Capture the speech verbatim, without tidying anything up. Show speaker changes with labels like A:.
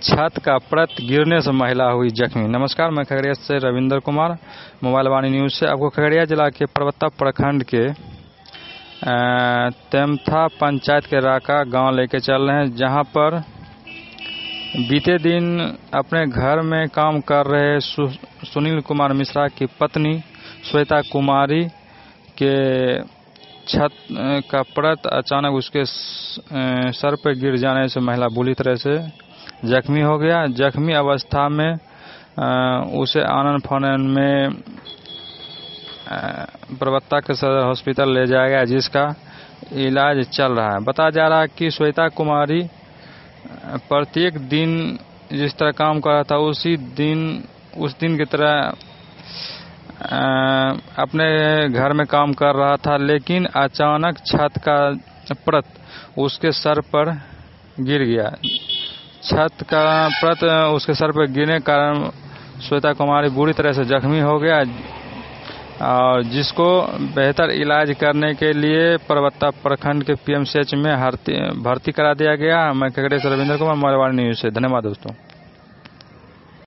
A: छत का परत गिरने से महिला हुई जख्मी। नमस्कार, मैं खगड़िया से रविंद्र कुमार, मोबाइल वाणी न्यूज़ से आपको खगड़िया जिला के परबत्ता प्रखंड के तेमथा पंचायत के राका गांव लेके चल रहे हैं, जहां पर बीते दिन अपने घर में काम कर रहे सु, सुनील कुमार मिश्रा की पत्नी श्वेता कुमारी के छत का परत अचानक उसके सर पर गिर जाने से महिला बुरी तरह से जख्मी हो गया। जख्मी अवस्था में उसे आनन फानन में परबत्ता के सदर हॉस्पिटल ले जाया गया, जिसका इलाज चल रहा है। बताया जा रहा है कि श्वेता कुमारी प्रत्येक दिन जिस तरह काम कर रहा था, उसी दिन उस दिन की तरह अपने घर में काम कर रहा था, लेकिन अचानक छत का परत उसके सर पर गिर गया। छत का परत उसके सर पर गिरने के कारण श्वेता कुमारी बुरी तरह से जख्मी हो गया, और जिसको बेहतर इलाज करने के लिए परबत्ता प्रखंड के पीएमसीएच में भर्ती करा दिया गया। मैं खगड़िया से रविंद्र कुमार, मोबाइल वाणी न्यूज़ से। धन्यवाद दोस्तों।